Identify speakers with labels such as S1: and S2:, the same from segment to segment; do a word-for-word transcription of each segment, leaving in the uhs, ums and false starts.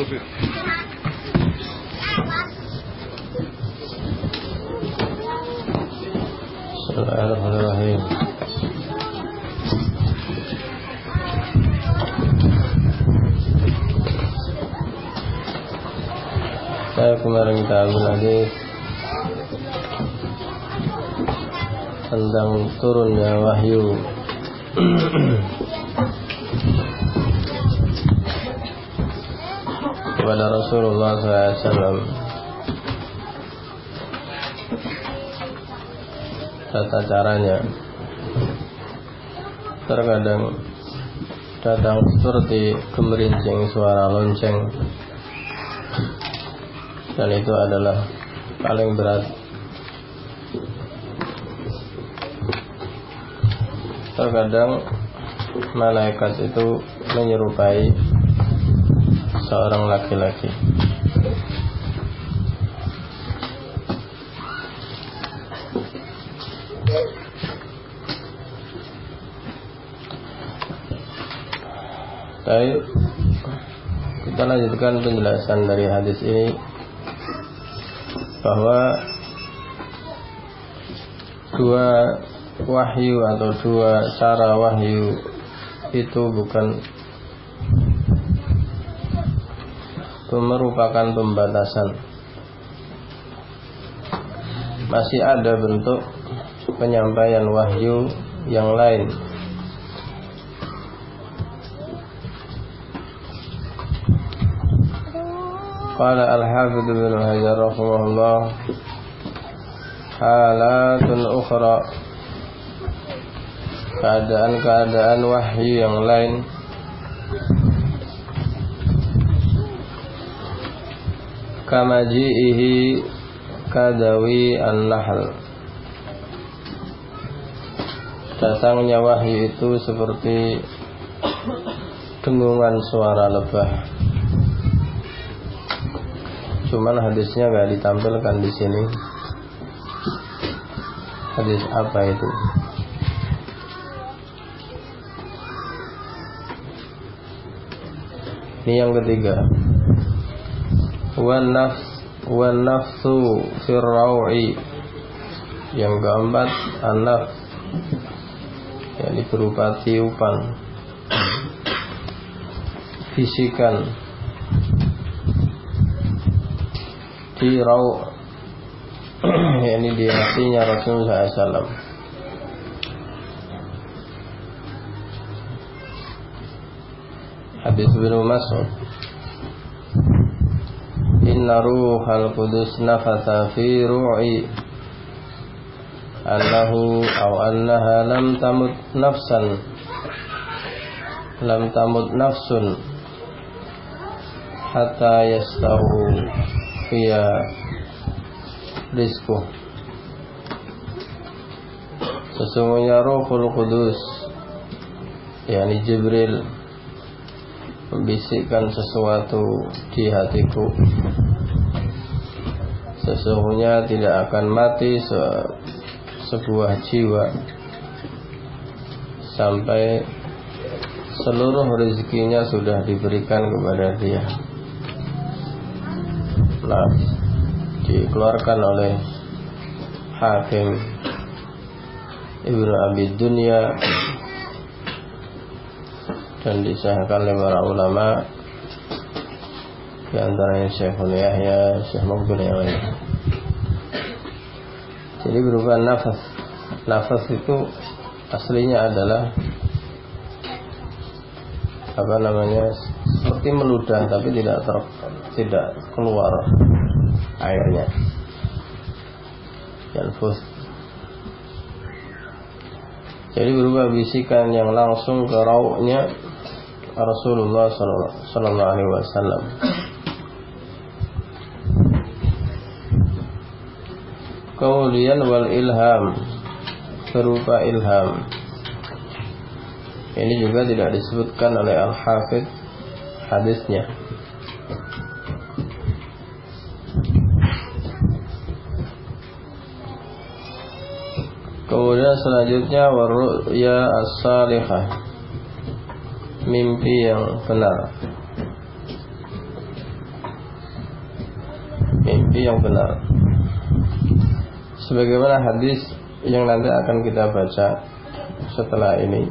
S1: Bismillahirrahmanirrahim.
S2: Bismillahirrahmanirrahim. Saya kemarin kita ambil lagi tentang turunnya wahyu kepada Rasulullah sallallahu alaihi wasallam. Tata caranya terkadang datang seperti gemerincing suara lonceng, dan itu adalah paling berat. Terkadang malaikat itu menyerupai seorang laki-laki. Baik, kita lanjutkan penjelasan dari hadis ini, bahwa dua wahyu atau dua cara wahyu itu bukan merupakan pembatasan. Masih ada bentuk penyampaian wahyu yang lain. Qala al-Hafidz Ibnu Hajar rahimahullah, halatun ukhra, keadaan-keadaan wahyu yang lain, kama ji'ihi kadawi an-nahl, datangnya wahyu itu seperti dengungan suara lebah. Cuman hadisnya gak ditampilkan di sini. Hadis apa itu? Ini yang ketiga. Wan nafs wan nafsu fir rawi. Yang keempat, an-nafs, yakni berupa tiupan, bisikan di raw, yakni di hatinya Rasulullah sallallahu alaihi wasallam. Hadis Ibnu Mas'ud, inna ruhal qudus nafatha fi ru'i annahu aw annaha lam tamut nafsan lam tamut nafsun hatta yastawu fiya rizquh. Sesungguhnya Ruhul Qudus, yakni Jibril, membisikkan sesuatu di hatiku. Sesungguhnya tidak akan mati se- sebuah jiwa sampai seluruh rezekinya sudah diberikan kepada dia. Nah, dikeluarkan oleh Hakim Ibnu Abi Dunya dan disahkan oleh para ulama, di antaranya Syekhul Yahya, Syekh Muqbil yang lain. Jadi berupa nafas. Nafas itu aslinya adalah apa namanya, seperti meludah tapi tidak ter, tidak keluar airnya. Yanfus. Jadi berupa bisikan yang langsung ke rauhnya Rasulullah sallallahu alaihi wasallam. Kemudian wal ilham, berupa ilham. Ini juga tidak disebutkan oleh Al-Hafidz hadisnya. Kemudian selanjutnya warru'ya as-salihah, mimpi yang benar. mimpi yang benar, sebagaimana hadis yang nanti akan kita baca setelah ini.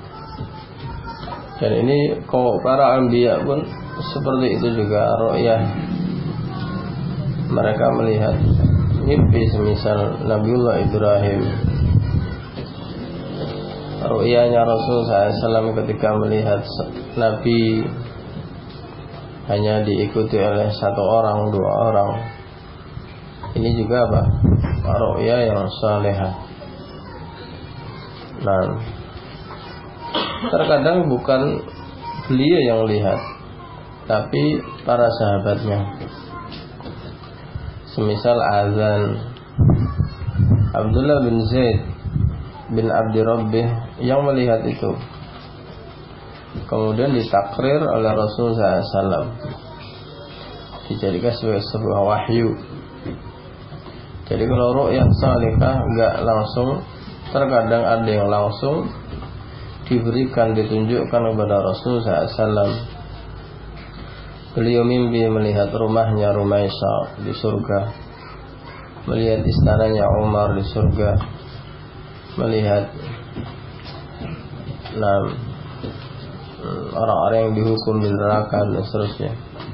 S2: Dan ini kau para anbiya pun seperti itu juga, ru'yah. Mereka melihat mimpi, semisal Nabiullah Ibrahim, ru'yahnya Rasul sallallahu alaihi wasallam ketika melihat Nabi hanya diikuti oleh satu orang, dua orang. Ini juga apa? Ru'yah yang salihah. Nah, terkadang bukan beliau yang lihat, tapi para sahabatnya. Semisal azan Abdullah bin Zaid bin Abdi Rabbih yang melihat itu, kemudian ditakrir oleh Rasul sallallahu alaihi wasallam, dijadikan sebagai sebuah wahyu. Jadi kalau ru'yah salihah enggak langsung, terkadang ada yang langsung diberikan, ditunjukkan kepada Rasul sallallahu alaihi wasallam. Beliau mimpi melihat rumahnya Rumaisah di surga, melihat istananya Umar di surga, melihat nah, orang-orang yang dihukum di neraka dan seterusnya.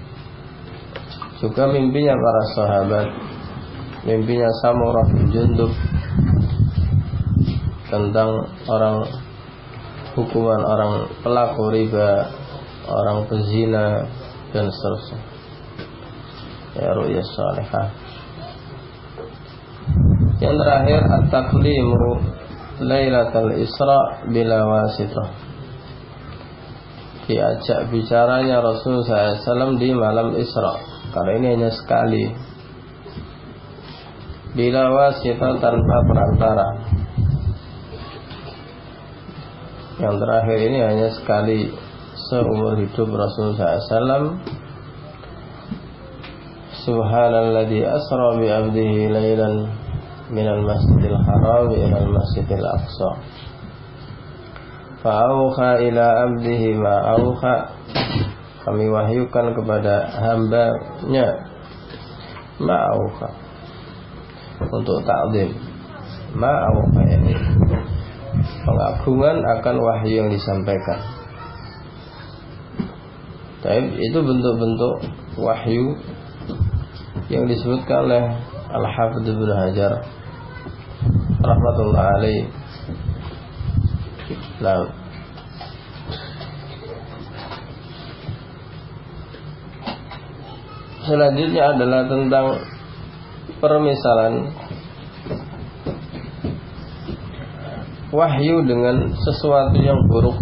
S2: Juga mimpinya para sahabat, mimpinya Samurah bin Jundub tentang orang hukuman orang pelaku riba, orang pezina dan seterusnya. Ya, ru'yah salihah. Yang terakhir, at-taklimu Lailatul Isra bila wasitah, diajak bicaranya Rasul sallallahu alaihi wasallam di malam Isra. Karena ini hanya sekali, bila wasitah, tanpa perantara. Yang terakhir ini hanya sekali seumur hidup Rasul sallallahu alaihi wasallam. Subhanalladzi asra bi 'abdihi lailan minal masjidil haram ilal masjidil aqsa fa'auha ila 'abdihi ma auha. Kami wahyukan kepada hambanya ma auha, untuk ta'zim. Ma auha ini pengagungan akan wahyu yang disampaikan. Tapi itu bentuk-bentuk wahyu yang disebutkan oleh Al-Hafidz Ibnu Hajar rahmatullah alaih. Nah, selanjutnya adalah tentang permisalan wahyu dengan sesuatu yang buruk,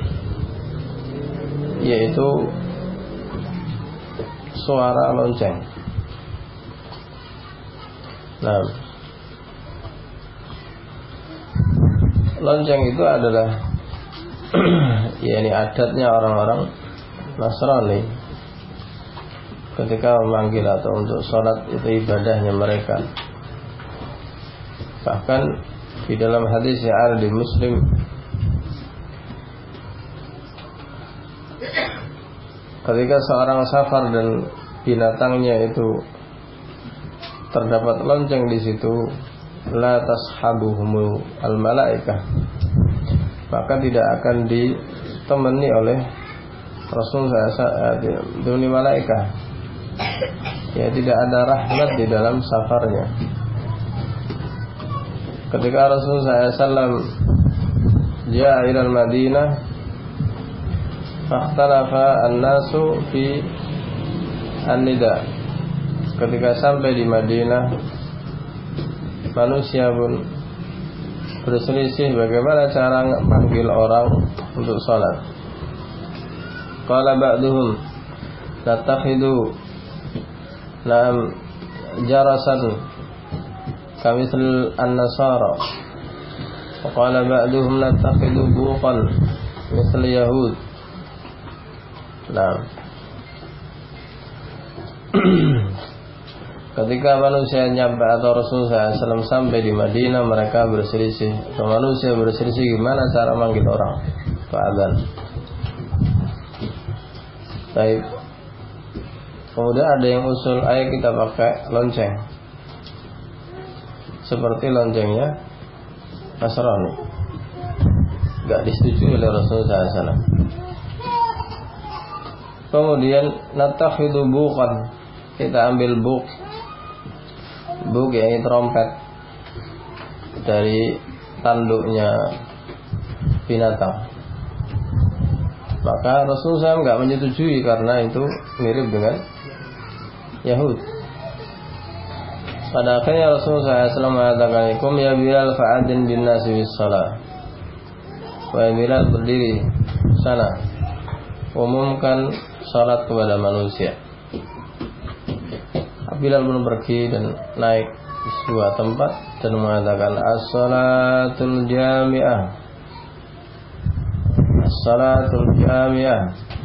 S2: yaitu suara lonceng. Nah, lonceng itu adalah yakni adatnya orang-orang Nasrani ketika memanggil atau untuk sholat, itu ibadahnya mereka. Bahkan di dalam hadis yang ada di Muslim, ketika seorang safar dan binatangnya itu terdapat lonceng di situ, la tashabuhum al malaikah, maka tidak akan ditemani oleh Rasul ditemani malaikat. Ya, tidak ada rahmat di dalam safarnya. Ketika Rasul sallallahu alaihi wasallam ja'a ila al-Madinah, fakhtalafa an-nasu fi an-nida. Ketika sampai di Madinah, manusia pun berselisih bagaimana cara manggil orang untuk sholat. Qala ba'duhum natakhidu na'am jarasan kamithal an-nasara, wa qala ba'duhum natakhidu buqan mithal yahud. Nah, ketika manusia nyampe atau Rasul sallallahu alaihi wasallam sampai di Madinah, mereka berselisih, atau manusia berselisih gimana cara manggil orang ke adzan. Baik. Kemudian ada yang usul, ayo kita pakai lonceng, seperti loncengnya Nasrani. Gak disetujui oleh Rasulullah sallallahu alaihi wasallam. Kemudian natakhidu buqan, kita ambil buk, buk yang trompet dari tanduknya binatang. Maka Rasulullah shallallahu alaihi wasallam nggak menyetujui karena itu mirip dengan Yahudi. Pada akhirnya Rasulullah shallallahu alaihi wasallam mengatakan, "Kum ya Bilal fa'adin bin nasi bis shalah." Wahai Bilal, berdiri sana, umumkan salat kepada manusia. Bilal pun pergi dan naik di sebuah tempat dan mengatakan, "As-salatul jami'ah, as-salatul jami'ah."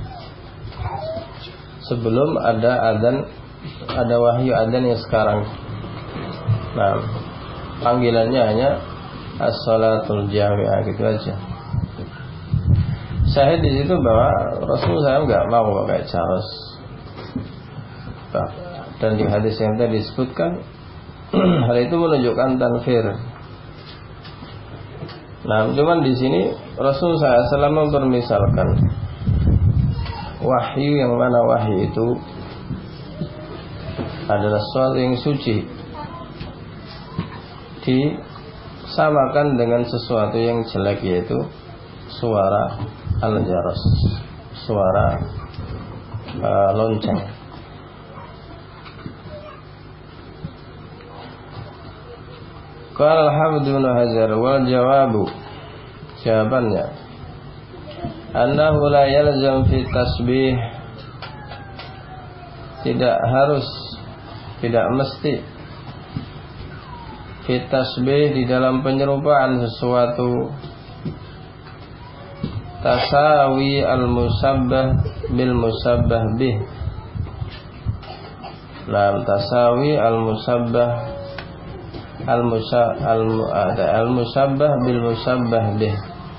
S2: Sebelum ada adzan, ada wahyu adzan yang sekarang. Nah, panggilannya hanya as-salatul jami'ah, gitu aja. Syahid di situ bahwa Rasulullah nggak mau pakai charus. Dan di hadis yang tadi disebutkan, hal itu menunjukkan tanfir. Nah, cuman di sini Rasulullah shallallahu alaihi wasallam mempermisalkan wahyu yang mana wahyu itu adalah sesuatu yang suci, disamakan dengan sesuatu yang jelek, yaitu suara al-jaras, suara uh, lonceng. Qala al-Hafidz Ibnu Hajar wal jawabu, jawabannya, annahu la yalzam fi tasbih, tidak harus, tidak mesti fi tasbih di dalam penyerupaan sesuatu, tasawi al-musabbah bil musabbah bih. Nah, tasawi al-musabbah al-musabbah bil musabbah bih,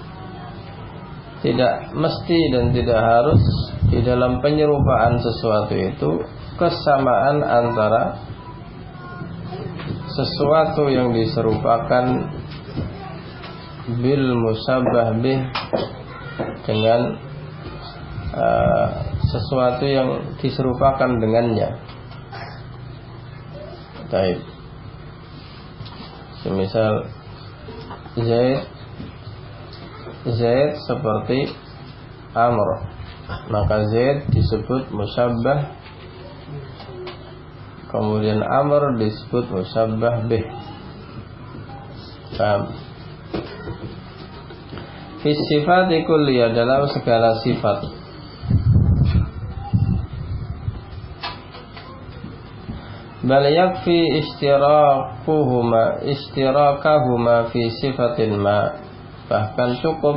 S2: tidak mesti dan tidak harus di dalam penyerupaan sesuatu itu kesamaan antara sesuatu yang diserupakan bil musabbah bih dengan uh, sesuatu yang diserupakan dengannya. Baik. Semisal Zaid, Zaid seperti Amr, maka Zaid disebut musabbah, kemudian Amr disebut musabbah bih. Paham? Fi sifati kulliyah, dalam segala sifat. Bal yakfi istiraquhuma istirakahuma fi sifatin ma, bahkan cukup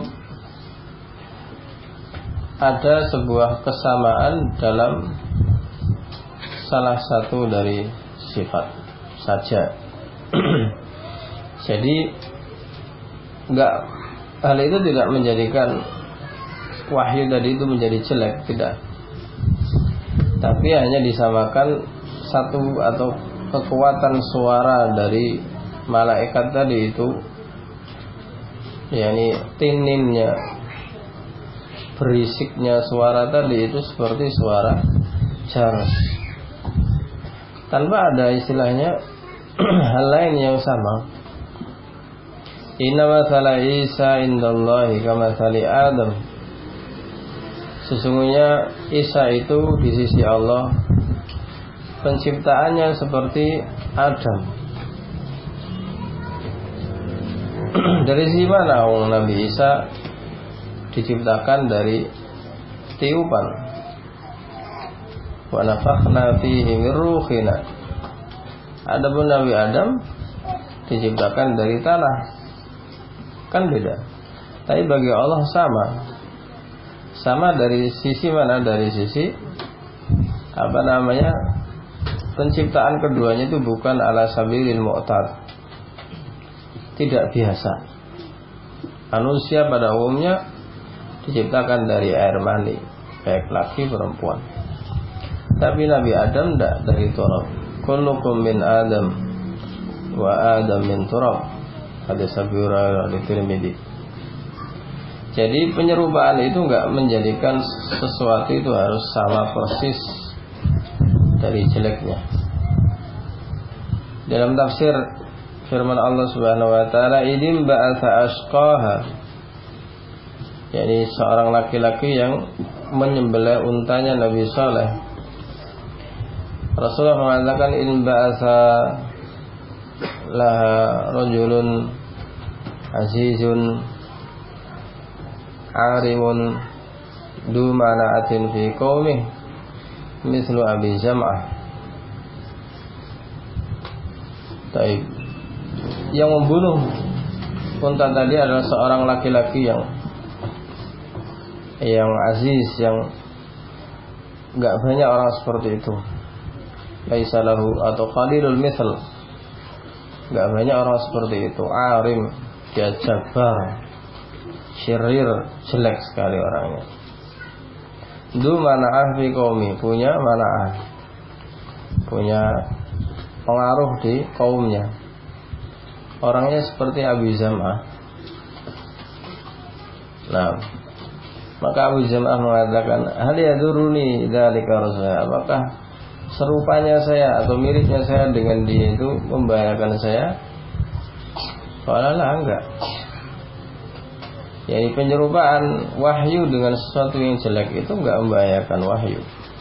S2: ada sebuah kesamaan dalam salah satu dari sifat saja. Jadi enggak, hal itu tidak menjadikan wahyu tadi itu menjadi jelek, tidak. Tapi hanya disamakan satu atau kekuatan suara dari malaikat tadi itu, yakni tininnya, berisiknya suara tadi itu seperti suara jaras, tanpa ada istilahnya hal lain yang sama. Inna mathala Isa indallahi kamathali Adam, sesungguhnya Isa itu di sisi Allah penciptaannya seperti Adam. Dari sisi mana orang Nabi Isa diciptakan? Dari tiupan. Wa nafakhna fihi min ruhina. Adapun Nabi Adam diciptakan dari tanah. Kan beda. Tapi bagi Allah sama. Sama dari sisi mana? Dari sisi apa namanya? Penciptaan keduanya itu bukan ala sabilil mu'tad, tidak biasa. Manusia pada umumnya diciptakan dari air mani, baik laki perempuan. Tapi Nabi Adam tidak dari turab. Kullukum min Adam wa Adam min turab. Hadis Abu Hurairah di Tirmidzi. Jadi penyerupaan itu enggak menjadikan sesuatu itu harus sama persis dari jeleknya. Dalam tafsir firman Allah Subhanahu wa taala, "Idim ba'atsa ashqaha." Yani seorang laki-laki yang menyembelih untanya Nabi Saleh. Rasulullah mengatakan, "In ba'atsa laha rajulun azizun arimun du mana'atin fi qaumih mislu Abi Jam'ah." Taib. Yang membunuh unta tadi adalah seorang laki-laki yang yang aziz, yang enggak banyak orang seperti itu. Laisa lahu atau qalilul misl. Enggak banyak orang seperti itu. Arim, dia jabar, syirir, jelek sekali orangnya. Du mana'ah fi qaumi, punya mana'ah, punya pengaruh di kaumnya. Orangnya seperti Abu Zam'ah. Nah, maka Abu Zam'ah mengatakan, "Hal yaduruni dzalika rasulullah?" Apakah serupanya saya atau miripnya saya dengan dia itu membahayakan saya? Soalnya enggak. Jadi penyerupaan wahyu dengan sesuatu yang jelek itu enggak membahayakan wahyu.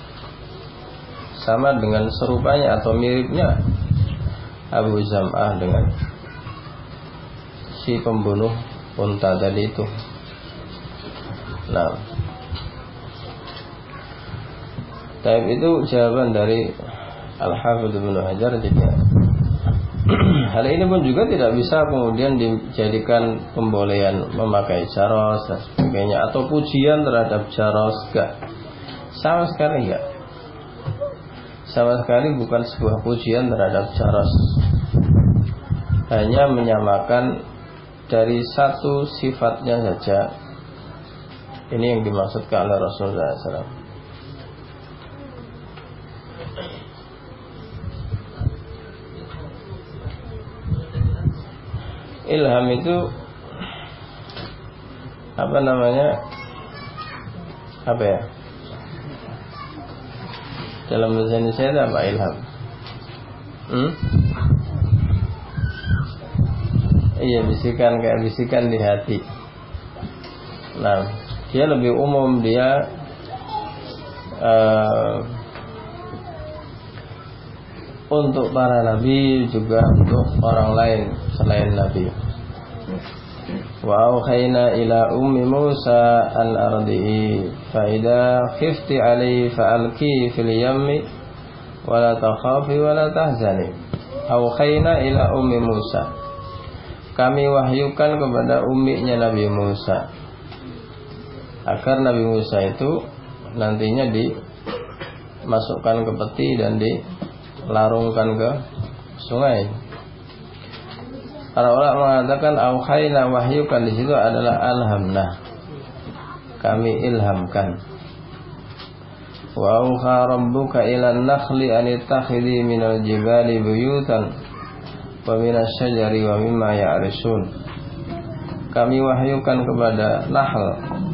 S2: Sama dengan serupanya atau miripnya Abu Zam'ah dengan si pembunuh unta tadi itu. Nah, tapi itu jawaban dari Al-Hafidz Ibnu Hajar juga. Hal ini pun juga tidak bisa kemudian dijadikan pembolehan memakai jaros dan sebagainya, atau pujian terhadap jaros, enggak. Sama sekali enggak. Sama sekali bukan sebuah pujian terhadap jaros. Hanya menyamakan dari satu sifatnya saja. Ini yang dimaksudkan oleh Rasulullah shallallahu alaihi wasallam. Ilham itu apa namanya? Apa ya? Dalam bahasa Indonesia itu apa ilham? Hmm? Iya, bisikan, kayak bisikan di hati. Nah, dia lebih umum, dia uh, untuk para nabi, juga untuk orang lain selain nabi. Wa auhayna ila ummi Musa an ardihi fa idza khifti alayhi fa alqi fil yammi wa la takhafi wa la tahzani. Auhayna ila ummi Musa, kami wahyukan kepada umminya Nabi Musa, agar Nabi Musa itu nantinya dimasukkan ke peti dan dilarungkan ke sungai. Para ulama mengatakan auhayna, wahyukan di situ adalah alhamna, kami ilhamkan. Wa auha rabbuka ila an-nakhli an ittakhidhi minal jibali buyutan wa minas syajari wa mimma ya'rishun. Kami wahyukan kepada nahl,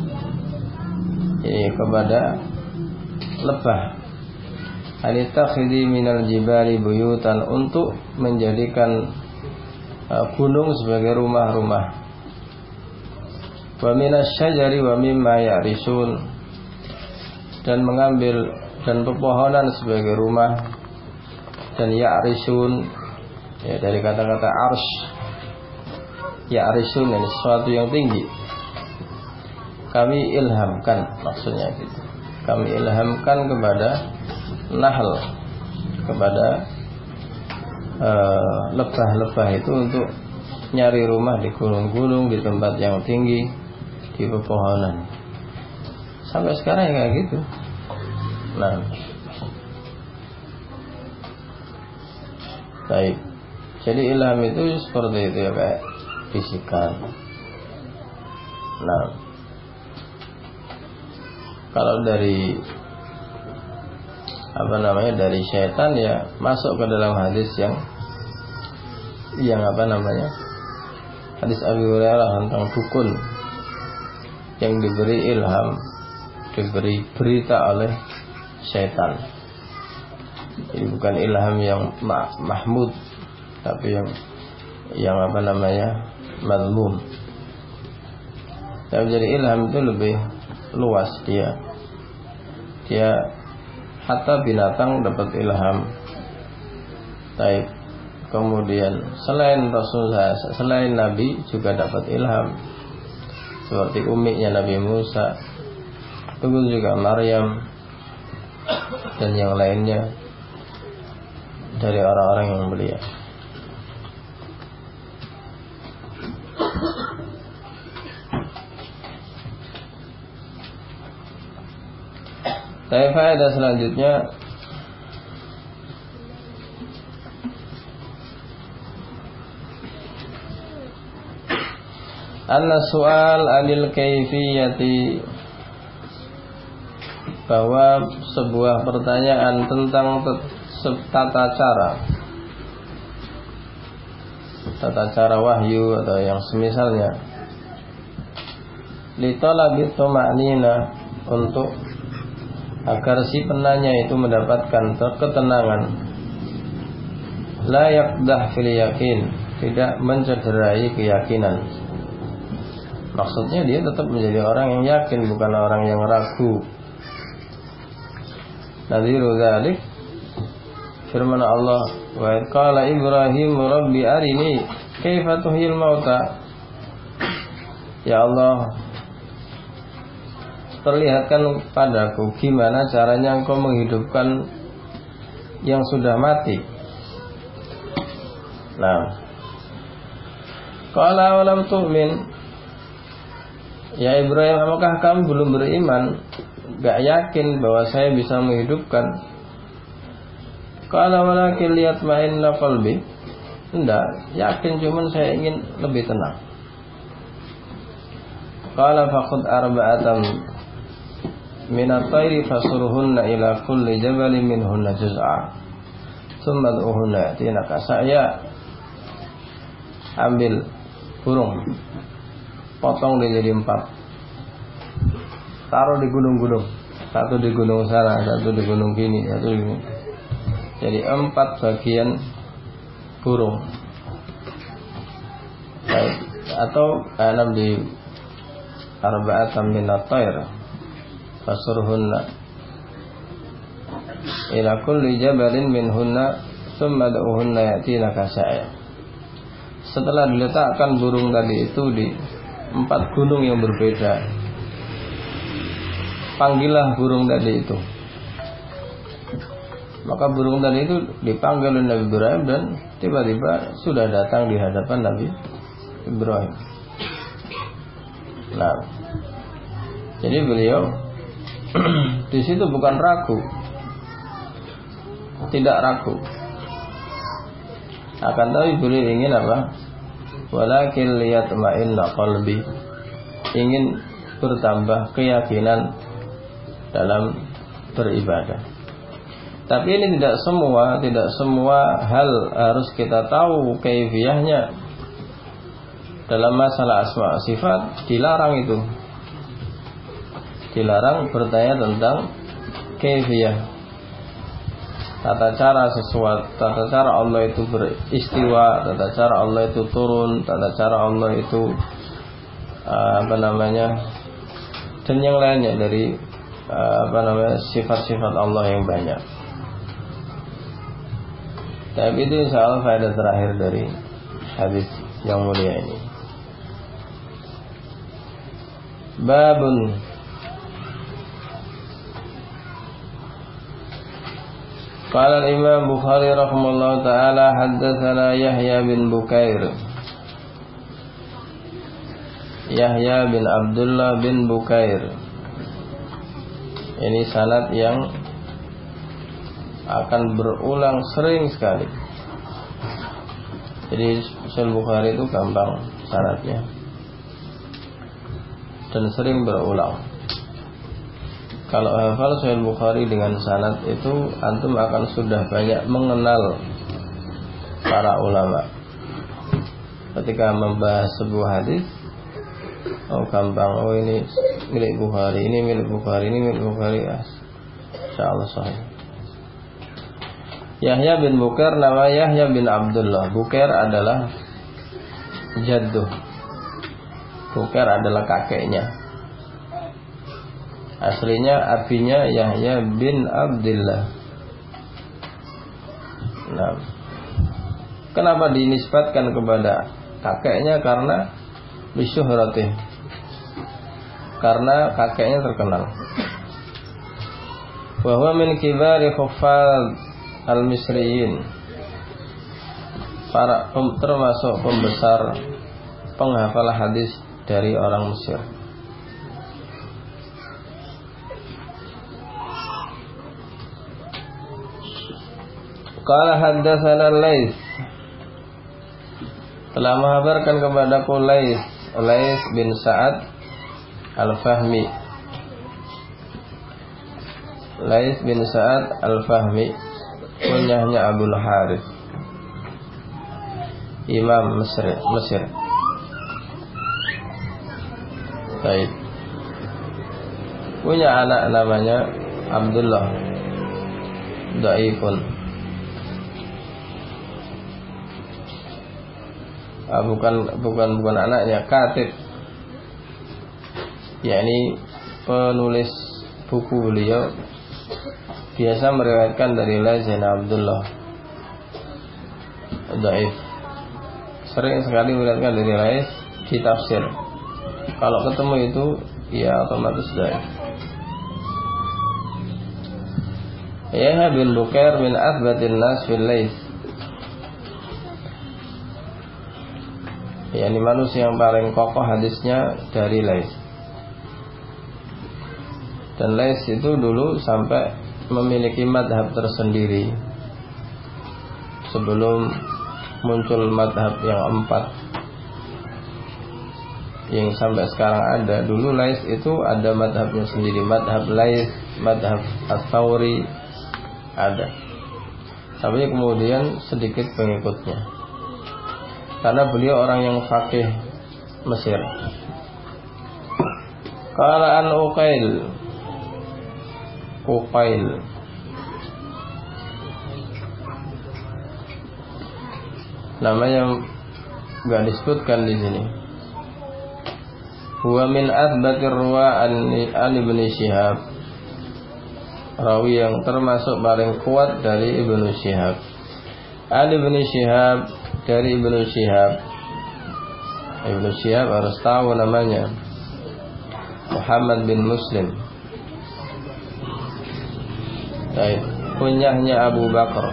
S2: eh, kepada lebah, an ittakhidhi minal jibali buyutan, untuk menjadikan gunung sebagai rumah-rumah, wa minas syajari wa mimma ya'rishun, dan mengambil dan pepohonan sebagai rumah, dan ya'rishun ya dari kata-kata arsh, ya'rishun ini sesuatu yang tinggi. Kami ilhamkan, maksudnya gitu. Kami ilhamkan kepada nahl, kepada Uh, lebah-lebah itu untuk nyari rumah di gunung-gunung, di tempat yang tinggi, di pepohonan. Sampai sekarang ya kayak gitu. Nah, baik. Jadi ilham itu seperti itu ya, kayak bisikan. Nah, kalau dari apa namanya dari syaitan, ya masuk ke dalam hadis yang yang apa namanya hadis Abi Hurairah tentang dukun yang diberi ilham, diberi berita oleh syaitan. Ini bukan ilham yang ma- mahmud, tapi yang yang apa namanya mazmum. Dan jadi ilham itu lebih luas, dia dia hatta binatang dapat ilham. Baik. Kemudian selain Rasulullah, selain Nabi juga dapat ilham. Seperti uminya Nabi Musa, begitu juga Maryam dan yang lainnya dari orang-orang yang mulia. Tapi faedah selanjutnya, anna su'al anil kaifiyati, bahwa sebuah pertanyaan tentang tata cara tata cara wahyu atau yang semisalnya, li talabi tuma'nina, untuk agar si penanya itu mendapatkan ketenangan, la yaqdah fil yakin, tidak mencederai keyakinan. Maksudnya dia tetap menjadi orang yang yakin, bukan orang yang ragu. Nadhiru dzalik firman Allah, wa qala Ibrahim rabbi arini kaifa tuhyil mauta. Ya Allah, perlihatkan padaku gimana caranya engkau menghidupkan yang sudah mati. Nah, qala walam tu'min, ya Ibrahim, apakah kamu belum beriman, gak yakin bahwa saya bisa menghidupkan? Qala walakin liyatma'inna qalbi, enggak, yakin, cuman saya ingin lebih tenang. Qala faqud arba'atan minat tayri fasurhunna ila kulli jabalin minhunna juz'a thumma du'uhunna yatinaka. Saya ambil burung, potong dia jadi empat, taruh di gunung-gunung, satu di gunung sana, satu di gunung kini, satu di gunung. Jadi empat bagian burung. Baik. Atau enam di arba'atan minat tayr fasurhunna ila kulli jabalin minhunna thumma du'uhunna yatinaka sa'ya. Setelah diletakkan burung tadi itu di empat gunung yang berbeda, panggillah burung tadi itu. Maka burung tadi itu dipanggil oleh Nabi Ibrahim, dan tiba-tiba sudah datang di hadapan Nabi Ibrahim. Nah, jadi beliau di situ bukan ragu, tidak ragu, akan tapi beliau ingin apa? Walakin liyatma'inna qalbi, ingin bertambah keyakinan dalam beribadah. Tapi ini tidak semua, tidak semua hal harus kita tahu kaifiyahnya. Dalam masalah asma sifat dilarang itu. Dilarang bertanya tentang kaifiyah, tata cara sesuatu, tata cara Allah itu beristiwa, tata cara Allah itu turun, tata cara Allah itu apa namanya, dan yang lainnya dari apa namanya sifat-sifat Allah yang banyak. Tapi itu insya Allah faedah terakhir dari hadis yang mulia ini. Babun Qala al-Imam Bukhari rahimahullah ta'ala haddatsana Yahya bin Bukair, Yahya bin Abdullah bin Bukair. Ini sanad yang akan berulang sering sekali. Jadi Sahih Bukhari itu gampang sanadnya dan sering berulang. kalau hafal Sahih Bukhari dengan sanad itu antum akan sudah banyak mengenal para ulama. Ketika membahas sebuah hadis, oh gampang, oh ini milik Bukhari, ini milik Bukhari, ini milik Bukhari, ya, insyaallah sahih. Yahya bin Bukair, nama Yahya bin Abdullah. Bukair adalah jadduh. Bukair adalah kakeknya. Aslinya abinya Yahya bin Abdullah. Nah, kenapa dinisbatkan kepada kakeknya? Karena bisyuhratih, karena kakeknya terkenal. Wa huwa min kibari huffaz al-misriyin, para termasuk pembesar penghafal hadis dari orang Mesir. Qala haddatsana Laits, telah mengabarkan kepadaku Laits, Laits bin Sa'ad Al-Fahmi. Laits bin Sa'ad Al-Fahmi kunyahnya Abul Harith, Imam Mesir, Mesir. Baik. Punya anak namanya Abdullah, dhaifun. Ah, bukan bukan bukan anaknya, katib, yakni penulis buku beliau biasa meriwayatkan dari Laits bin Abdullah, dhaif. Sering sekali meriwayatkan dari Laits di tafsir. Kalau ketemu itu ya otomatis dhaif. Yahya bin Bukair min athbatin nas fil Laits, yakni manusia yang paling kokoh hadisnya dari Laits. Dan Laits itu dulu sampai memiliki madhab tersendiri sebelum muncul madhab yang empat yang sampai sekarang ada. Dulu Laits itu ada madhabnya sendiri, madhab Laits, madhab Ats-Tsauri ada, tapi kemudian sedikit pengikutnya karena beliau orang yang faqih Mesir. Qala an Uqail, Uqail, nama yang enggak disebutkan di sini. Huwa min athbatir ruwa an Ibn Syihab, rawi yang termasuk paling kuat dari Ibnu Syihab. An Ibn Syihab, dari Ibnu Syihab. Ibnu Syihab harus tahu namanya, Muhammad bin Muslim. Baik, kunyahnya Abu Bakar.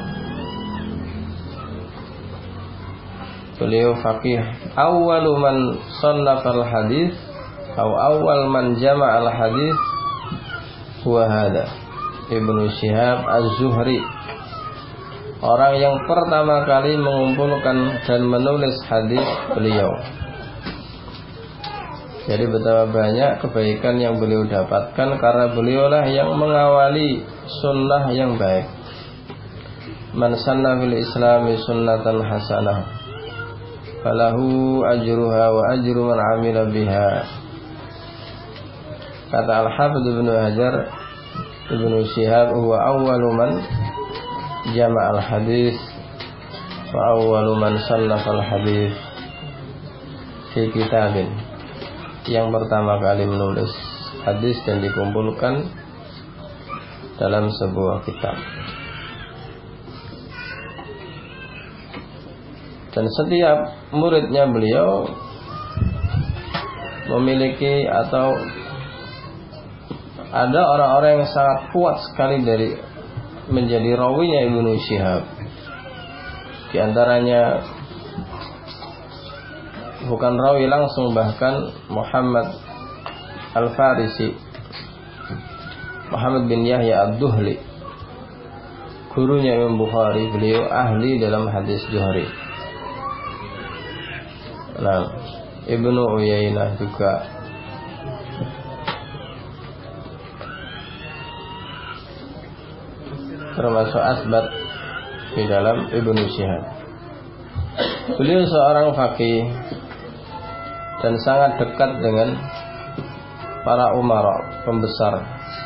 S2: Beliau faqih. Awwalu man shannafal hadis atau awal man jama'al hadis huwa hada Ibnu Syihab Az-Zuhri, orang yang pertama kali mengumpulkan dan menulis hadis beliau. Jadi betapa banyak kebaikan yang beliau dapatkan karena beliaulah yang mengawali sunnah yang baik. Man sanna fil islami sunnatan hasanah falahu ajruha wa ajru man amila biha. Kata Al-Hafidz Ibnu Hajar, Ibnu Syihab huwa awwalu man jama'al hadis wa awwalu man sannafal hadis fi kitabin, yang pertama kali menulis hadis dan dikumpulkan dalam sebuah kitab. Dan setiap muridnya beliau memiliki atau ada orang-orang yang sangat kuat sekali dari menjadi rawinya Ibnu Syihab. Di antaranya bukan rawi langsung, bahkan Muhammad Al-Farisi, Muhammad bin Yahya Ad-Duhli, gurunya Imam Bukhari. Beliau ahli dalam hadis Zuhri. Nah, Ibnu Uyainah juga. termasuk asbat di dalam Ibnu Syihab. Beliau seorang faqih dan sangat dekat dengan para umara, pembesar.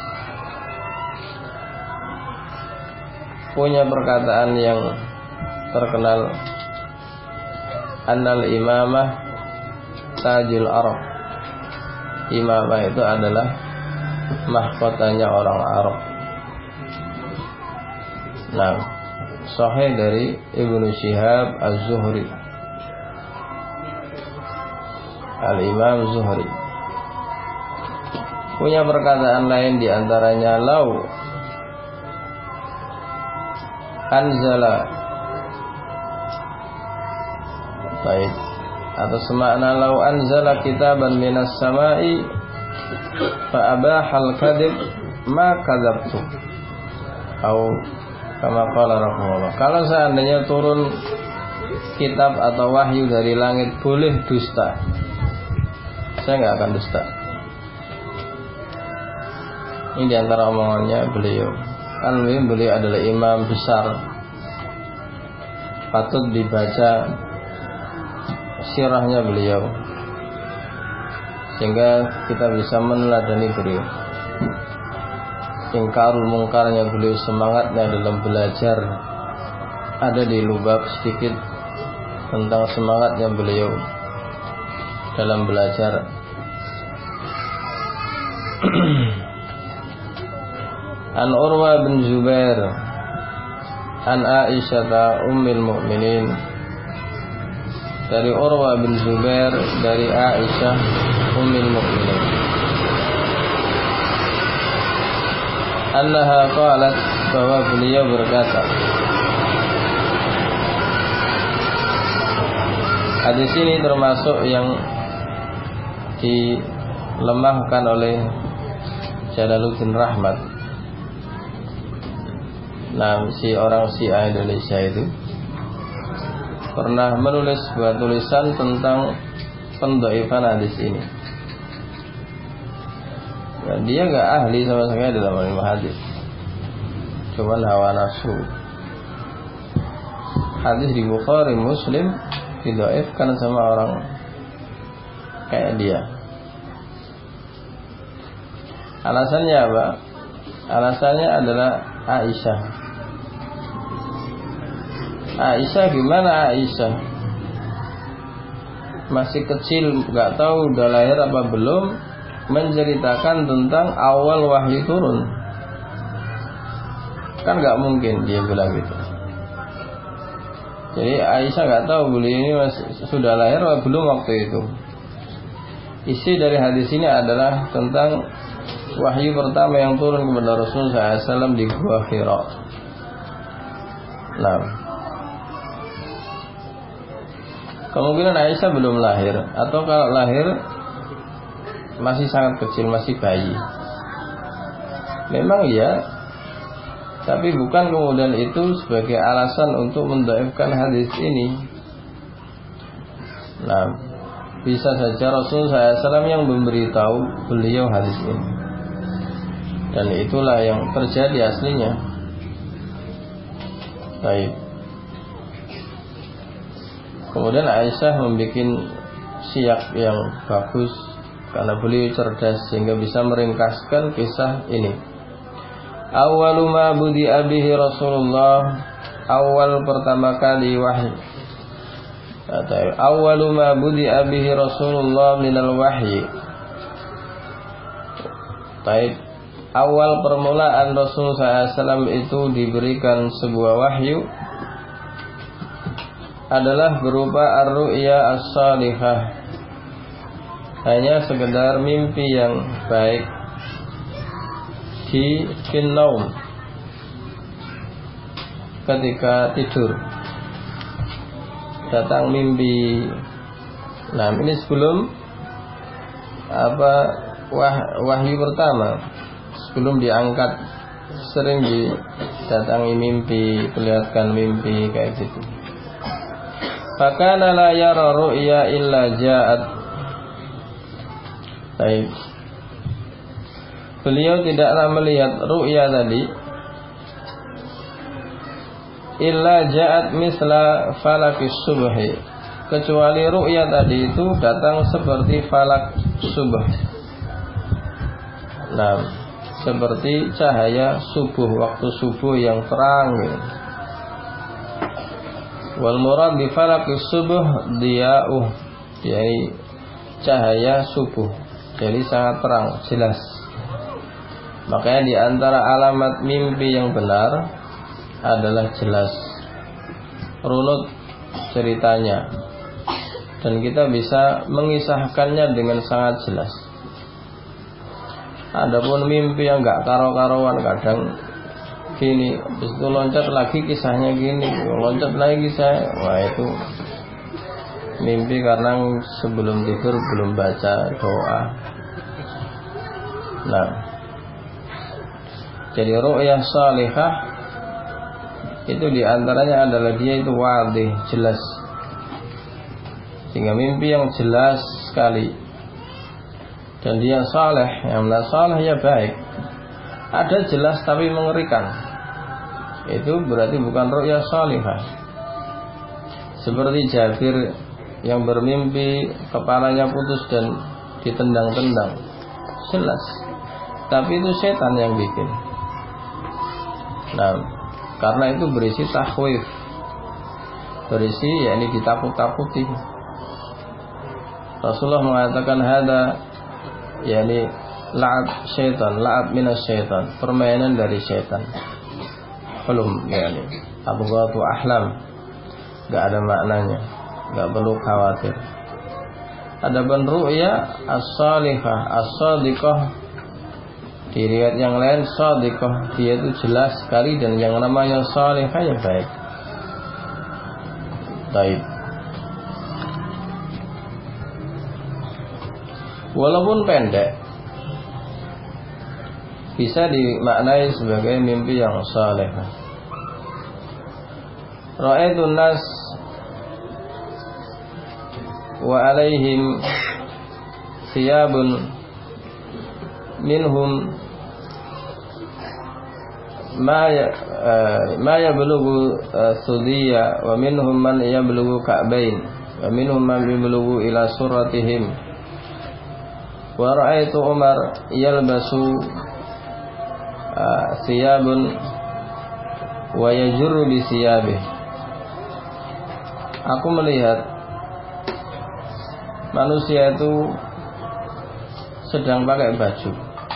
S2: Punya perkataan yang terkenal, annal imamah tajul Arab. Imamah itu adalah mahkotanya orang Arab. Nah, sahih dari Ibnu Syihab Az-Zuhri, Al-Imam Zuhri. Punya perkataan lain diantaranya, lau anzala, baik, atau semakna lau anzala kitaban minas samai fa abahal kadhib ma kadzabtu, atau kama qala rahimahullah, kalau seandainya turun kitab atau wahyu dari langit boleh dusta, saya nggak akan dusta. Ini diantara omongannya beliau. Kan beliau adalah imam besar, patut dibaca sirahnya beliau sehingga kita bisa meneladani beliau. Ingkarul mungkarnya beliau, semangatnya dalam belajar, ada di lubab sedikit tentang semangatnya beliau dalam belajar. An Urwa bin Zubair an Aisyah ummil mu'minin, dari Urwa bin Zubair dari Aisyah ummil mu'minin, annaha qalat, bahwa beliau berkata. Hadis ini termasuk yang dilemahkan oleh Jalaluddin Rahmat. Nah, si orang Syiah Indonesia itu pernah menulis sebuah tulisan tentang pendhaifan hadis ini. Ya, dia gak ahli sama sekali dalam ilmu hadis, cuman hawa nafsu. Hadis di Bukhari, Muslim didhaifkan sama orang kayak dia. Alasannya apa? Alasannya adalah Aisyah. Aisyah gimana Aisyah? Masih kecil, gak tahu udah lahir apa belum, menceritakan tentang awal wahyu turun. Kan gak mungkin dia bilang gitu. Jadi Aisyah gak tahu beliau ini masih, sudah lahir apa belum waktu itu. Isi dari hadis ini adalah tentang wahyu pertama yang turun kepada Rasulullah shallallahu alaihi wasallam di Gua Hira. Nah, kemungkinan Aisyah belum lahir, atau kalau lahir masih sangat kecil, masih bayi. Memang iya, tapi bukan kemudian itu sebagai alasan untuk mendhaifkan hadis ini. Nah, bisa saja Rasulullah shallallahu alaihi wasallam yang memberitahu beliau hadis ini, dan itulah yang terjadi aslinya. Baik. Kemudian Aisyah membuat siyak yang bagus karena beliau cerdas sehingga bisa meringkaskan kisah ini. Awwalu ma budi'a bihi Rasulullah, awal pertama kali wahyu. Atau awwalu ma budi'a bihi Rasulullah minal wahyi. Baik, awal permulaan Rasulullah shallallahu alaihi wasallam itu diberikan sebuah wahyu adalah berupa ar-ru'ya as-salihah, hanya sekedar mimpi yang baik di finnaum, ketika tidur datang mimpi. Nah, ini sebelum apa wah, wahyu pertama, sebelum diangkat, sering didatangi mimpi, perlihatkan mimpi kayak gitu. Fakana la yara ru'ya illa ja'at. Baik. Beliau tidaklah melihat ru'ya tadi illa ja'at misla falakis subhi, kecuali ru'ya tadi itu datang seperti falak subuh. Nah, seperti cahaya subuh, waktu subuh yang terang gitu. Wal murad bi falakis subuh diya'uh, yaitu cahaya subuh, jadi sangat terang, jelas. Makanya di antara alamat mimpi yang benar adalah jelas, runut ceritanya, dan kita bisa mengisahkannya dengan sangat jelas. Adapun mimpi yang gak karo-karoan, kadang gini, habis itu loncat lagi kisahnya gini, loncat lagi kisahnya, wah itu mimpi karena sebelum tidur belum baca doa. Nah, jadi ru'yah salihah itu diantaranya adalah dia itu wadih, jelas, sehingga mimpi yang jelas sekali. Dan dia saleh, yang mana saleh ya baik. Ada jelas tapi mengerikan, itu berarti bukan ru'yah salihah. Seperti Jabir yang bermimpi kepalanya putus dan ditendang-tendang, jelas, tapi itu setan yang bikin. Nah, karena itu berisi takhwif, berisi yakni ditakut-takuti. Rasulullah mengatakan hada yakni la'ab syaitan, la'ab minas syaitan, permainan dari syaitan. Belum yakni abghatu ahlam, enggak ada maknanya, enggak perlu khawatir. Adapun ru'ya as-salihah, as-sadiqah, di riwayat yang lain sadiqah, dia itu jelas sekali, dan yang namanya salihah yang baik. Baik. Walaupun pendek, bisa dimaknai sebagai mimpi yang salihah. Ra'aitun nas wa alaihim thiyabun minhum ma ya, uh, ma yablughu uh, sudiyya wa minhum man yablughu ka'bain wa minhum man yablughu ila suratihim. Wa ra'aitu Umar yalbasu uh, thiyabun wa yajurru bi thiyabih. Aku melihat manusia itu sedang pakai baju.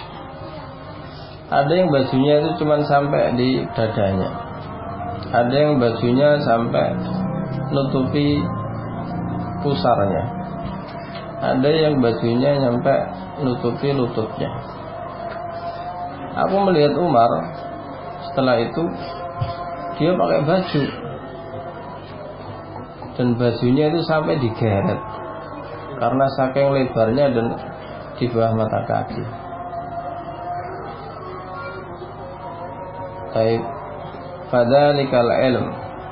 S2: Ada yang bajunya itu cuma sampai di dadanya, ada yang bajunya sampai nutupi pusarnya, ada yang bajunya sampai nutupi lututnya. Aku melihat Umar setelah itu dia pakai baju, dan bajunya itu sampai digeret karena saking lebarnya dan di bawah mata kaki. Baik, fadzalikal ilm,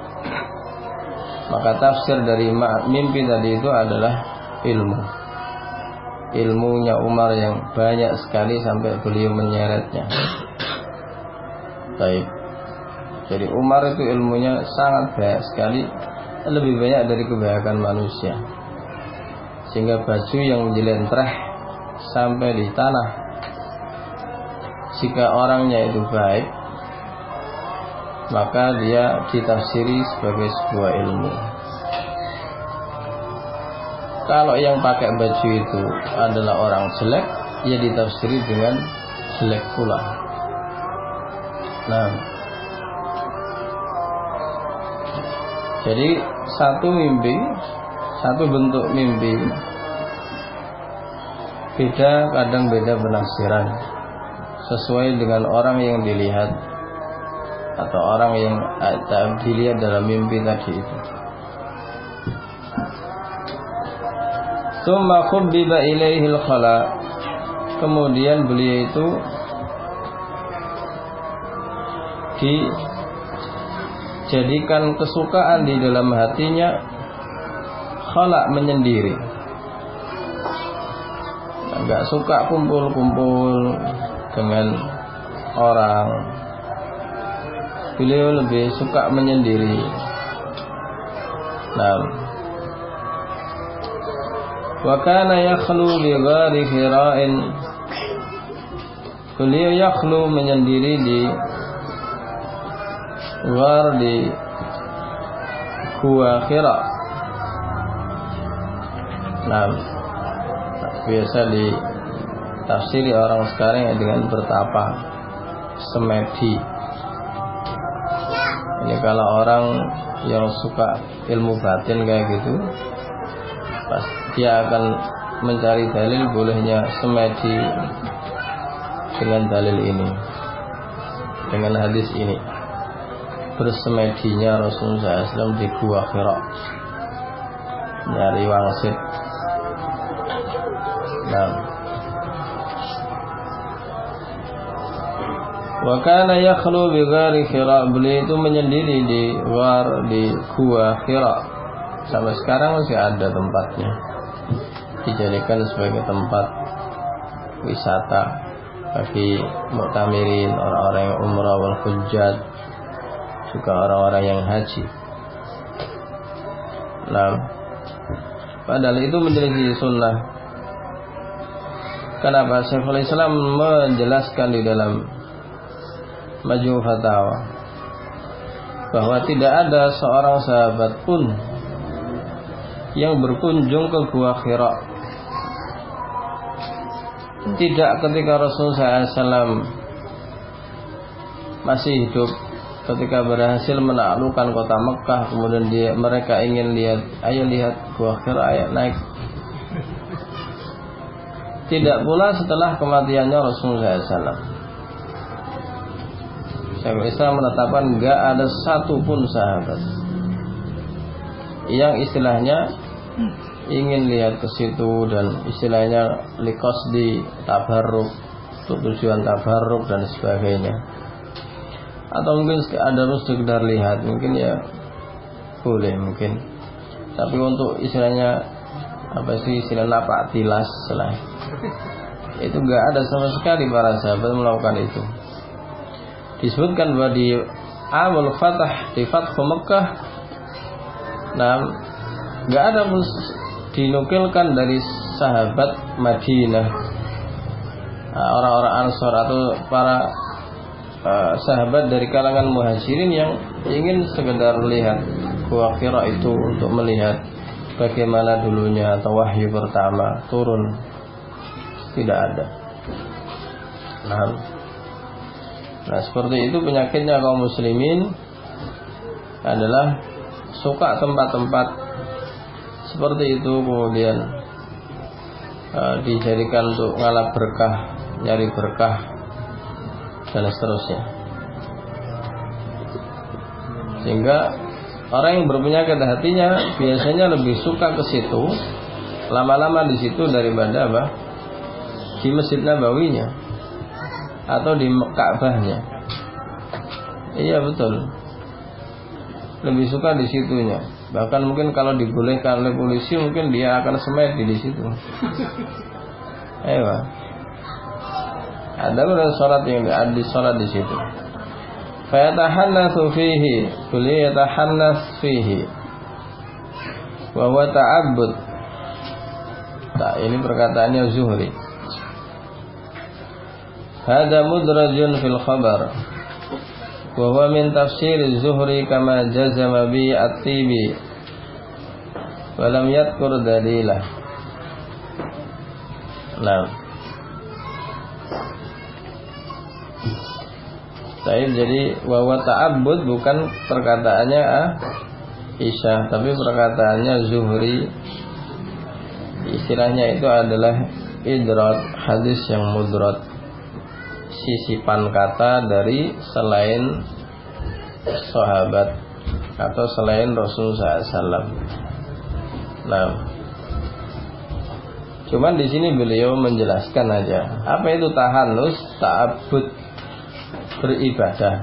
S2: maka tafsir dari mimpi tadi itu adalah ilmu. Ilmunya Umar yang banyak sekali sampai beliau menyeretnya. Baik, jadi Umar itu ilmunya sangat banyak sekali, lebih banyak dari kebanyakan manusia, sehingga baju yang jelentreh sampai di tanah, jika orangnya itu baik, maka dia ditafsiri sebagai sebuah ilmu. Kalau yang pakai baju itu adalah orang jelek, ia ditafsiri dengan jelek pula. Nah, jadi satu mimpi, satu bentuk mimpi beda, kadang beda penafsiran sesuai dengan orang yang dilihat atau orang yang dilihat dalam mimpi tadi itu. Tsumma khubbiba ilaihil khala, kemudian beliau itu dijadikan kesukaan di dalam hatinya, khala menyendiri, enggak suka kumpul-kumpul dengan orang, beliau lebih suka menyendiri. Nah, wa kana yakhlu bi ghari Hira'in, beliau yakhlu menyendiri di ghar, di gua Hira. Nah, biasa ditafsiri orang sekarang dengan bertapa, semedi. Ini kalau orang yang suka ilmu batin kayak gitu, pas dia akan mencari dalil bolehnya semedi dengan dalil ini, dengan hadis ini. Bersemedinya Rasulullah shallallahu alaihi wasallam di gua Hira, nyari wangsit. Nah, wa kana yakhlu bi ghari Hira, beliau itu menyendiri di ghar, di gua Hira. Sampai sekarang masih ada tempatnya, dijadikan sebagai tempat wisata bagi mu'tamirin, orang-orang yang umrah wal hujjaj, juga orang-orang yang haji. Nah, padahal itu menjadi sunnah. Kenapa? Syekhul Islam menjelaskan di dalam Majmu' Fatawa bahwa tidak ada seorang sahabat pun yang berkunjung ke gua Hira, tidak ketika Rasulullah shallallahu alaihi wasallam masih hidup, ketika berhasil menaklukkan kota Mekah, kemudian dia, mereka ingin lihat, ayo lihat gua Hira, ayo naik. Tidak pula setelah kematiannya Rasulullah shallallahu alaihi wasallam. Syekhul Islam menetapkan enggak ada satu pun sahabat yang istilahnya ingin lihat ke situ dan istilahnya liqasdi tabarruk, untuk tujuan tabarruk dan sebagainya. Atau mungkin ada sekedar lihat, mungkin ya boleh mungkin. Tapi untuk istilahnya apa sih, istilah napak tilas lah, itu enggak ada sama sekali para sahabat melakukan itu. Disebutkan bahwa di Amul Fatah, di Fathu Mekah, nah enggak ada pun dinukilkan dari sahabat Madinah, nah, orang-orang Ansor atau para uh, sahabat dari kalangan Muhajirin yang ingin sekedar lihat gua Hira itu untuk melihat bagaimana dulunya atau wahyu pertama turun. Tidak ada. Nah, nah seperti itu penyakitnya kaum muslimin, adalah suka tempat-tempat seperti itu, kemudian uh, dijadikan untuk ngalap berkah, nyari berkah dan seterusnya. Sehingga orang yang berpenyakit hatinya biasanya lebih suka ke situ, lama-lama di situ daripada apa? Di Masjid Nabawinya atau di Ka'bahnya. Iya betul. Lebih suka di situnya. Bahkan mungkin kalau dibolehkan oleh polisi, mungkin dia akan semedi di situ. Ayo. Ada beberapa sholat yang ada sholat di situ. Fayatahannatsu fihi, beliau yatahannas fihi. Wa huwa ta'abbud. Nah, ini perkataannya Zuhri. Hada mudrajun fil khabar wa huwa min tafsir Zuhri kama jazama bi at-Tibi wa lam yadhkur dalilah. Nah, Taib, jadi wa huwa ta'abbud bukan perkataannya ah, Isya, tapi perkataannya Zuhri. Istilahnya itu adalah idrad, hadis yang mudrad, sisipan kata dari selain sahabat atau selain Rasulullah shallallahu alaihi wasallam. Nah, cuman di sini beliau menjelaskan aja apa itu tahannus, ta'abbud, beribadah.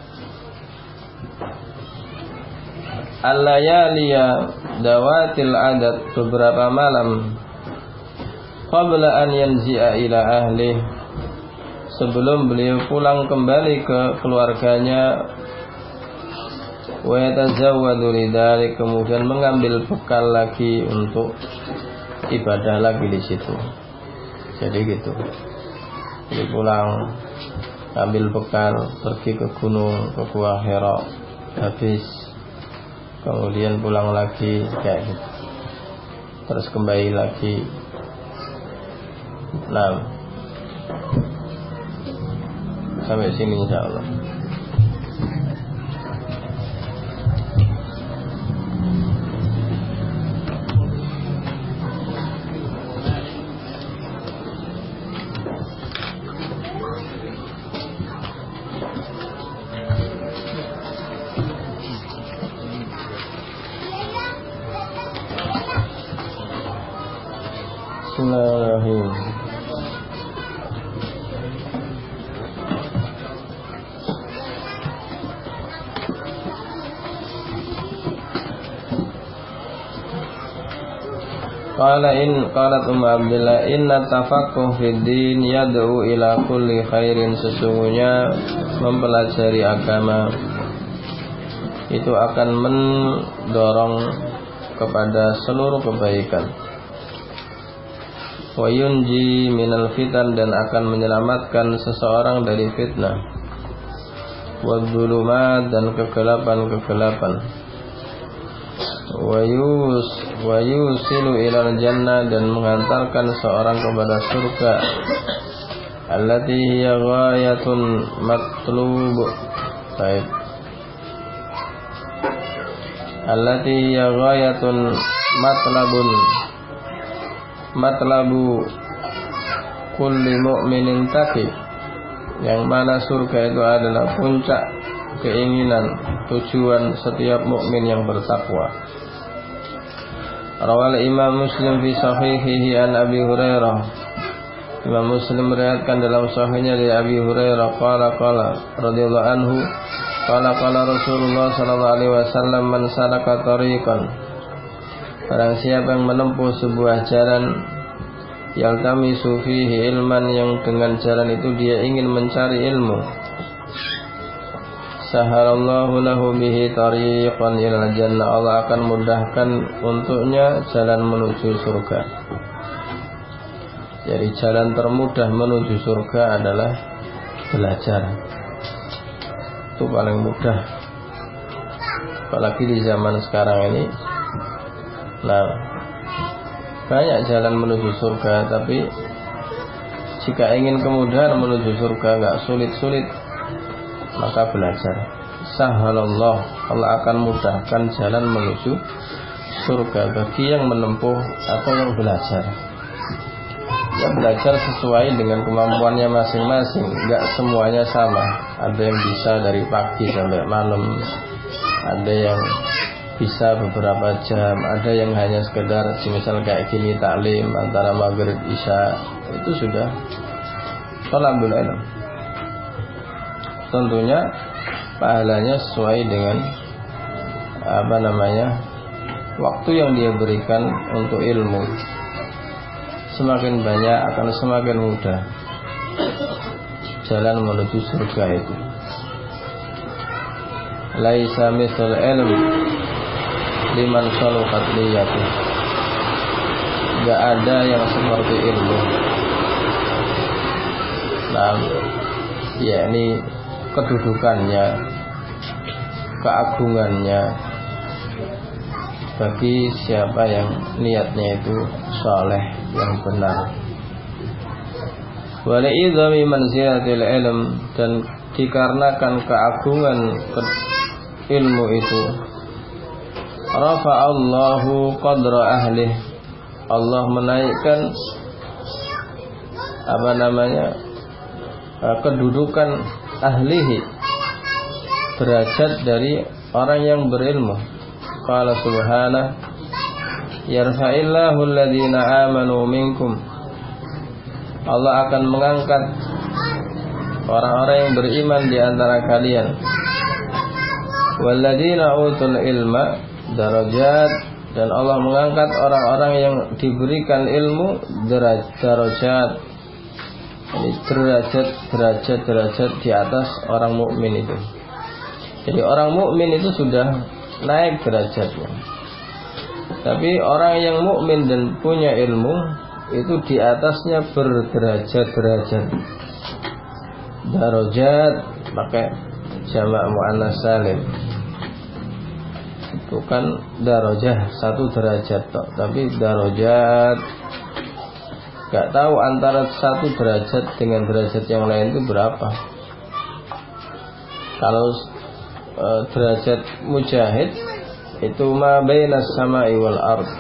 S2: Al-layaliya dawatil adat, beberapa malam qabla an yanzi'a ila ahli, sebelum beliau pulang kembali ke keluarganya, wa yatazawwadu lidzalik, kemudian mengambil bekal lagi untuk ibadah lagi di situ. Jadi gitu. Jadi pulang ambil bekal, pergi ke gunung, ke Gua Hira, habis kemudian pulang lagi kayak gitu. Terus kembali lagi. Nah, sampai sini insyaallah. Bismillahirrahmanirrahim. Qala in qalat Ummu Abdillah inna tafaqquh fid din yad'u ila kulli khairin, sesungguhnya mempelajari agama itu akan mendorong kepada seluruh kebaikan. Wa yunji minal fitan, dan akan menyelamatkan seseorang dari fitnah. Wa dzulumat, dan kegelapan-kegelapan. Wa yus wa yusilu ilal jannah, dan menghantarkan seorang kepada surga. Allati hiya ghayatun matlub. Baik. Allati hiya ghayatun matlabun matlabu kulli mu'minin taqi, yang mana surga itu adalah puncak keinginan, tujuan setiap mukmin yang bertakwa. Rawal Imam Muslim fi sahihihi an Abi Hurairah. Imam Muslim meriwayatkan dalam sahihnya dari Abi Hurairah qala qala radhiyallahu anhu qala qala Rasulullah sallallahu alaihi wasallam, man salaka tariqan, barang siapa yang menempuh sebuah jalan, yaltamisu fihi ilman, yang dengan jalan itu dia ingin mencari ilmu, sahalallahu lahu bihi tariqan ilal jannah, Allah akan mudahkan untuknya jalan menuju surga. Jadi jalan termudah menuju surga adalah belajar. Itu paling mudah. Apalagi di zaman sekarang ini. Nah, banyak jalan menuju surga, tapi jika ingin kemudahan menuju surga, enggak sulit-sulit, maka belajar. Sahalallah, Allah akan mudahkan jalan menuju surga bagi yang menempuh atau yang belajar. Ya, belajar sesuai dengan kemampuannya masing-masing, enggak semuanya sama. Ada yang bisa dari pagi sampai malam, ada yang bisa beberapa jam, ada yang hanya sekedar misal kayak gini taklim antara maghrib isya, itu sudah thalabul ilm. Tentunya pahalanya sesuai dengan apa namanya waktu yang dia berikan untuk ilmu. Semakin banyak akan semakin mudah jalan menuju surga itu. Laisa mithal ilm liman saluhat niyatuh, enggak ada yang seperti ilmu. Nah, yakni kedudukannya, keagungannya bagi siapa yang niatnya itu saleh, yang benar. Wa li'idhami manzilatil ilm, dan dikarenakan keagungan ilmu itu, rafa'allahu qadra ahlih, Allah menaikkan apa namanya kedudukan ahlihi, derajat dari orang yang berilmu. Qala subhanahu, yarfa'illahu alladhina amanu minkum, Allah akan mengangkat orang-orang yang beriman di antara kalian. Walladzina utul ilma darajat, dan Allah mengangkat orang-orang yang diberikan ilmu derajat, ini derajat derajat derajat di atas orang mukmin itu. Jadi orang mukmin itu sudah naik derajatnya. Tapi orang yang mukmin dan punya ilmu itu di atasnya berderajat-derajat. Darajat pakai jamak muannas salim. Bukan darajah satu derajat toh, tapi darajat. Gak tahu antara satu derajat dengan derajat yang lain itu berapa. Kalau e, derajat mujahid itu ma bainas sama'i wal ard.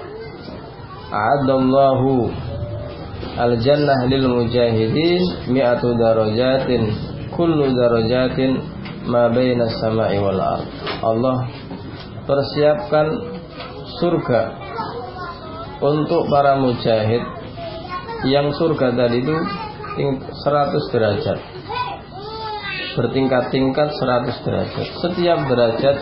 S2: A'adallahu al-jannah lil mujahidin mi'atu darajatin kullu darajatin ma bainas sama'i wal ard. Allah persiapkan surga untuk para mujahid yang surga tadi itu seratus derajat, bertingkat-tingkat seratus derajat. Setiap derajat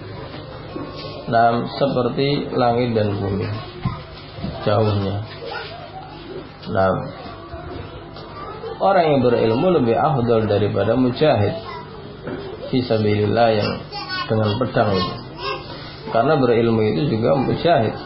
S2: nah, seperti langit dan bumi jauhnya. Nah, orang yang berilmu lebih afdal daripada mujahid fisabilillah yang dengan pedang itu. Karena berilmu itu juga mujahid.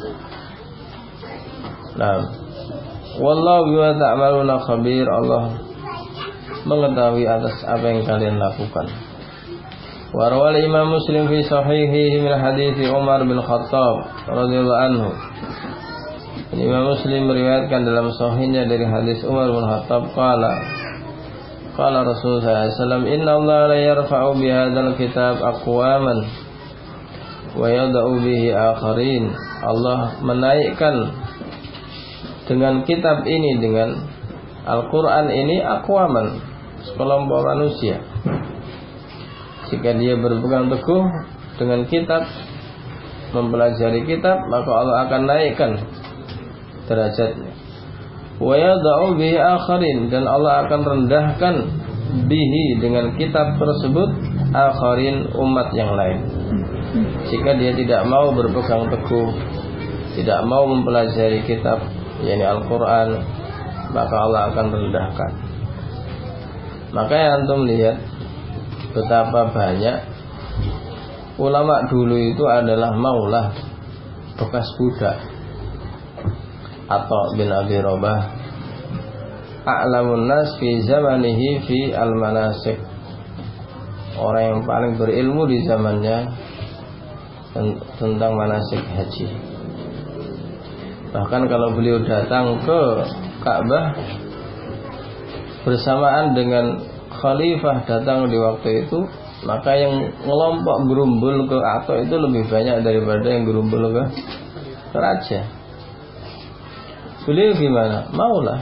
S2: Nah, wallahu bima ta'maluna khabir. Allah mengetahui atas apa yang kalian lakukan. Wa rawal Imam Muslim fi sahihihi min hadits Umar bin Khattab radhiyallahu anhu. Imam Muslim meriwayatkan dalam sahihnya dari hadis Umar bin Khattab qala qala Rasulullah sallallahu alaihi wasallam inna Allah la yarfa'u bihadzal kitab aqwaman wa yada'u bihi akharin. Allah menaikkan dengan kitab ini, dengan Al-Quran ini aqwaman, sekelompok manusia. Jika dia berpegang teguh dengan kitab, mempelajari kitab, maka Allah akan naikkan derajatnya. Wa yada'u bihi akharin, dan Allah akan rendahkan bihi, dengan kitab tersebut, akharin, umat yang lain. Jika dia tidak mau berpegang teguh, tidak mau mempelajari kitab, yakni Al-Quran, maka Allah akan rendahkan. Makanya antum lihat betapa banyak ulama dulu itu adalah maulah, bekas budak. Atha bin Abi Rabah, a'lamun nas fi zamanihi fi al-manasik, orang yang paling berilmu di zamannya tentang manasik haji. Bahkan kalau beliau datang ke Ka'bah bersamaan dengan khalifah datang di waktu itu, maka yang ngelompok gerumbul ke Atha itu lebih banyak daripada yang gerumbul ke, ke raja. Beliau gimana? Maulah,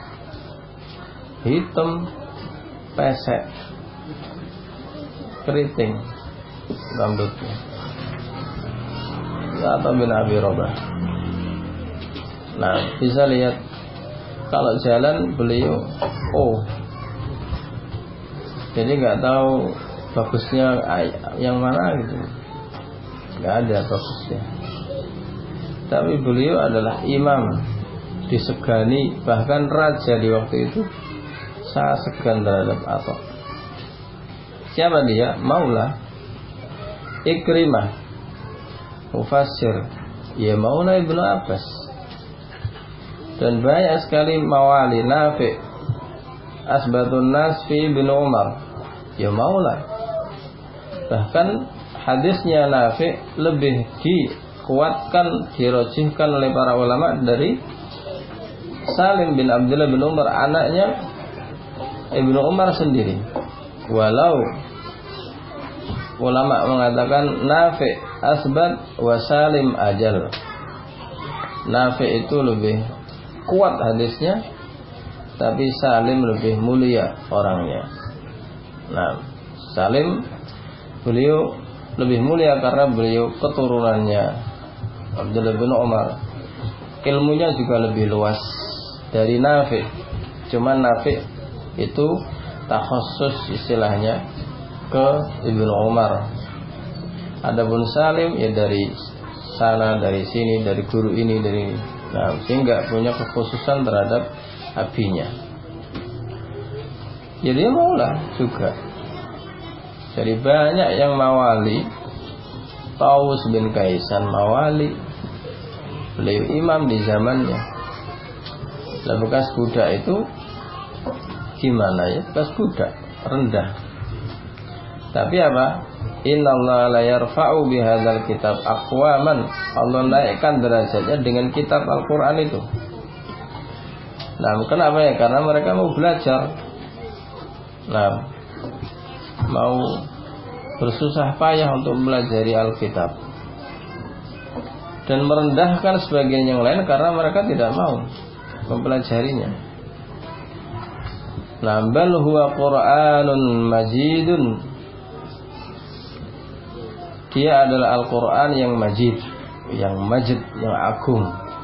S2: hitam, pesek, keriting rambutnya. Atha bin Abi Rabah. Nah, bisa lihat kalau jalan beliau, oh, jadi nggak tahu bagusnya yang mana gitu, nggak ada bagusnya. Tapi beliau adalah imam, disegani, bahkan raja di waktu itu sangat segan terhadap Atha. Siapa dia? Maula Ikrimah, mufassir, ya Maula Ibnu Abbas. Dan banyak sekali mawali Nafi, asbatun nas fi bin Umar, ya Maula. Bahkan hadisnya Nafi lebih dikuatkan, dirojihkan oleh para ulama dari Salim bin Abdullah bin Umar, anaknya Ibnu Umar sendiri. Walau ulama mengatakan Nafi asbat wa Salim ajal, Nafi itu lebih kuat hadisnya, tapi Salim lebih mulia orangnya. Nah, Salim beliau lebih mulia karena beliau keturunannya Abdullah bin Umar. Ilmunya juga lebih luas dari Nafi. Cuman Nafi itu takhusus istilahnya ke Ibnu Umar. Adapun Salim ya dari sana, dari sini, dari guru ini, dari ini. Nah, sehingga punya kekhususan terhadap abinya. Jadi maulah juga. Jadi banyak yang mawali. Taus bin Kaisan mawali, beliau imam di zamannya. Lah bekas budak itu gimana ya? Bekas budak rendah. Tapi apa? Innallaha la yarfa'u bihadzal kitab aqwaman. Allah naikkan derajatnya dengan kitab Al-Qur'an itu. Nah, kenapa ya? Karena mereka mau belajar. Nah, mau bersusah payah untuk mempelajari Alkitab dan merendahkan sebagian yang lain karena mereka tidak mau mempelajarinya. Nah, bal huwa Qur'anun majidun. Dia adalah Al-Qur'an yang majid, yang majid, yang agung.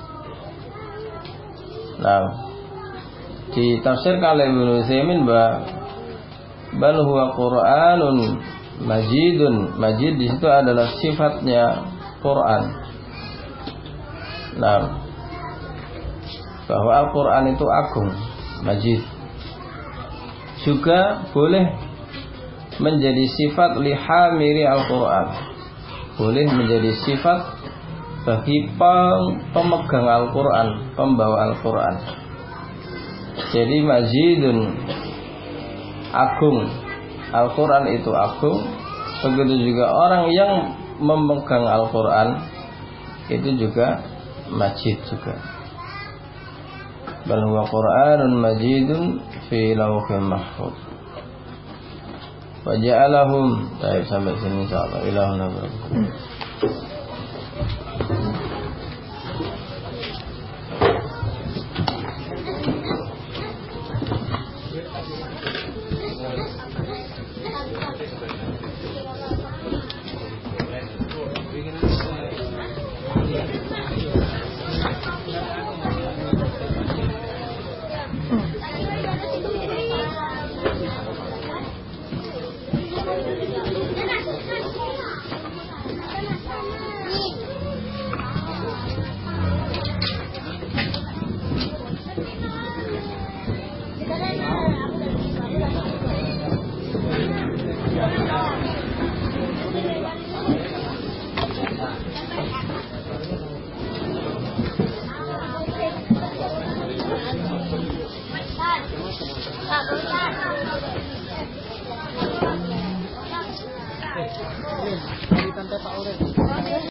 S2: Nah, ditafsirkan oleh Ibnu Utsaimin bahwa bal huwa Qur'anun majidun. Majid di situ adalah sifatnya Quran. Nah, bahwa Al-Quran itu agung, majid. Juga boleh menjadi sifat lihamiri Al-Quran. Boleh menjadi sifat bagi pemegang Al-Quran, pembawa Al-Quran. Jadi majidun, agung. Al-Quran itu agung. Begitu juga orang yang memegang Al-Quran itu juga majid juga. Bal huwa Qur'anun majidun fi lawhin mahfuz. Wa ja'alahum. Baik, sampai sini insyaallah. Ilahuna barakatuh.
S1: Di pantai Pak Urip.